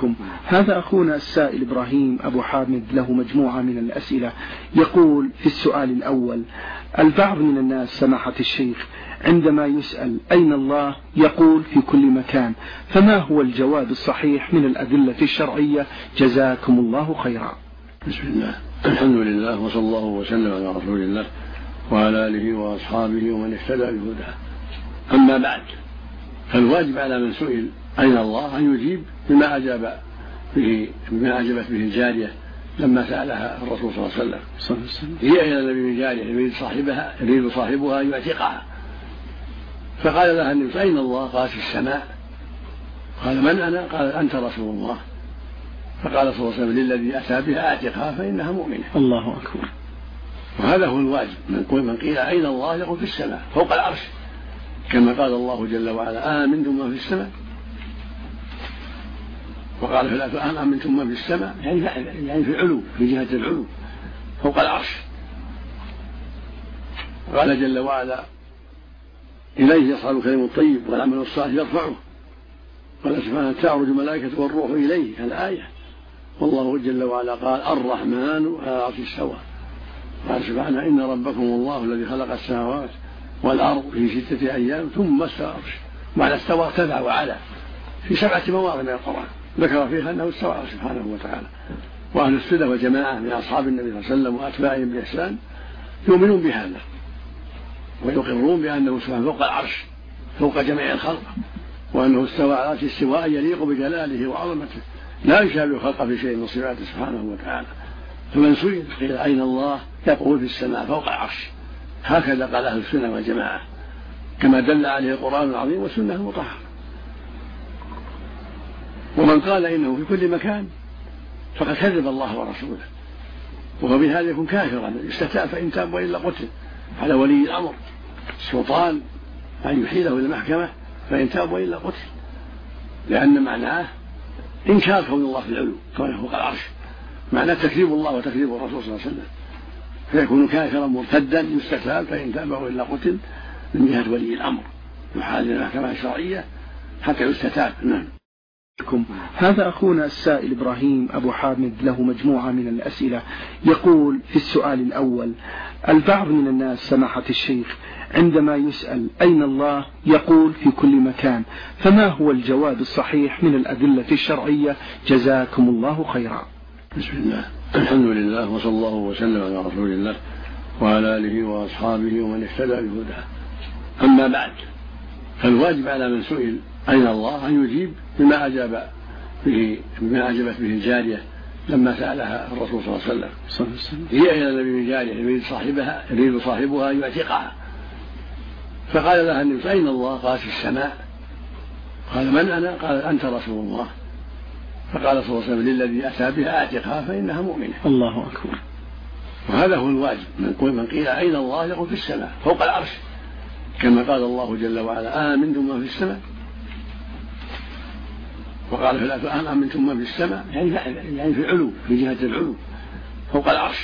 بكم. هذا أخونا السائل إبراهيم أبو حامد له مجموعة من الأسئلة. يقول في السؤال الأول: البعض من الناس سماحة الشيخ عندما يسأل أين الله يقول في كل مكان، فما هو الجواب الصحيح من الأدلة الشرعية؟ جزاكم الله خيرا. بسم الله، الحمد لله، وصلى الله وسلم على رسول الله وعلى آله وأصحابه ومن اهتدى بهداه. أما بعد، فالواجب على من سئل أين الله أن يجيب بما أجابت به الجارية لما سألها الرسول صلى الله عليه وسلم. هي إلى النبي جارية يريد صاحبها يعتقها، فقال لها النبي: أين الله؟ قالت: في السماء. قال: من أنا؟ قال: أنت رسول الله. فقال صلى الله عليه وسلم: للذي أتى بها أعتقها فإنها مؤمنة. الله أكبر. وهذا هو الواجب، من قيل أين الله يقول في السماء فوق العرش، كما قال الله جل وعلا: آمنتم من في السماء. وقال في الآية: آمنتم من في السماء، يعني في العلو، في جهة العلو فوق العرش. قال جل وعلا: إليه يصعد الكلم الطيب والعمل الصالح يرفعه. قال سبحانه: تعرج الملائكة والروح إليه. الآية. والله جل وعلا قال: الرحمن على العرش استوى. قال سبحانه: إن ربكم الله الذي خلق السماوات والأرض في 6 أيام ثم استوى على العرش. معنى استوى ارتفع وعلا في 7 مواضع من القرآن ذكر فيها أنه استوى سبحانه وتعالى. وأهل السنة والجماعة من أصحاب النبي صلى الله عليه وسلم وأتباعهم بإحسان يؤمنون بهذا ويقرون بأنه سبحانه فوق العرش فوق جميع الخلق، وأنه استوى على العرش استواء يليق بجلاله وعظمته لا يشابه خلقه في شيء من صفاته سبحانه وتعالى. فمن سئل قيل أين الله يقول في السماء فوق العرش. هكذا قال أهل السنة والجماعة، كما دل عليه القرآن العظيم والسنة المطهرة. ومن قال إنه في كل مكان فقد كذب الله ورسوله، وهو بهذا يكون كافرا، يستتاب فإن تاب وإلا قتل. على ولي الأمر السلطان أن يحيله إلى المحكمة فإن تاب وإلا قتل، لأن معناه إنكار كون الله في العلو كونه فوق العرش، معناه تكذيب الله وتكذيب الرسول صلى الله عليه وسلم، فيكون كافرا مرتدا يستتاب فإن تاب وإلا قتل من جهة ولي الأمر يحال إلى المحكمة الشرعية حتى يستتاب. نعم. هذا أخونا السائل إبراهيم أبو حامد له مجموعة من الأسئلة. يقول في السؤال الأول: البعض من الناس سماحة الشيخ عندما يسأل أين الله يقول في كل مكان، فما هو الجواب الصحيح من الأدلة الشرعية؟ جزاكم الله خيرا. بسم الله، الحمد لله، وصلى الله وسلم على رسول الله وعلى آله وأصحابه ومن اهتدى بهداه. أما بعد، فالواجب على من سئل أين الله أن يجيب بما أجابت به الجارية لما سألها الرسول صلى الله عليه وسلم. هي إلى النبي جارية يريد صاحبها يعتقها، فقال لها النبي: أين الله؟ قالت: في السماء. قال: من أنا؟ قال: أنت رسول الله. فقال صلى الله عليه وسلم: للذي أتى بها أعتقها فإنها مؤمنة. الله أكبر. وهذا هو الواجب، من قيل أين الله يقول في السماء فوق العرش، كما قال الله جل وعلا: آمنتم من في السماء. وقال في الآية: آمنتم من في السماء، يعني في العلو، في جهة العلو فوق العرش.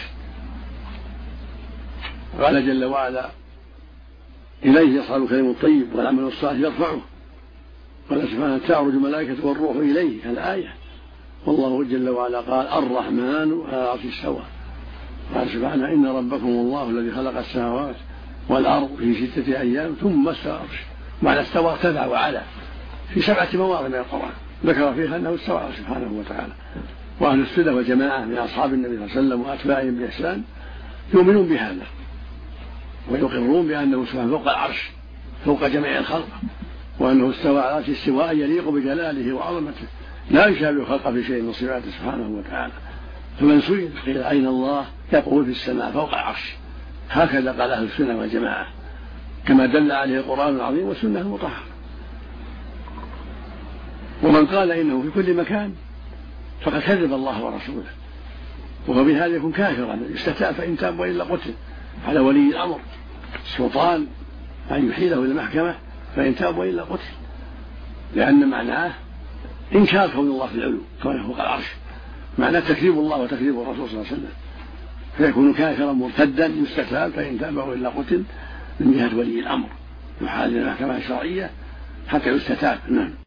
قال جل وعلا: إليه يصعد الكلم الطيب والعمل الصالح يرفعه. قال سبحانه: تعرج الملائكة والروح إليه. الآية. والله جل وعلا قال: الرحمن على العرش استوى. قال سبحانه: إن ربكم الله الذي خلق السماوات والأرض في 6 أيام ثم استوى على العرش. معنى استوى ارتفع وعلا في 7 مواضع من القرآن ذكر فيها أنه استوى سبحانه وتعالى. وأهل السنة والجماعة من أصحاب النبي صلى الله عليه وسلم وأتباعهم بإحسان يؤمنون بهذا ويقرون بأنه سبحانه فوق العرش فوق جميع الخلق، وأنه استوى على العرش استواء يليق بجلاله وعظمته لا يشابه خلقه في شيء من صفاته سبحانه وتعالى. فمن سئل قيل أين الله يقول في السماء فوق العرش. هكذا قال أهل السنة والجماعة، كما دل عليه القرآن العظيم والسنة المطهرة. ومن قال إنه في كل مكان فقد كذب الله ورسوله، وهو بهذا يكون كافرا، يستتاب فإن تاب وإلا قتل. على ولي الأمر السلطان أن يحيله إلى المحكمة فإن تاب وإلا قتل، لأن معناه إنكار كون الله في العلو كونه فوق العرش، معناه تكذيب الله وتكذيب الرسول صلى الله عليه وسلم، فيكون كافرا مرتدا يستتاب فإن تاب وإلا قتل من جهة ولي الأمر يحال إلى المحكمة الشرعية حتى يستتاب. نعم.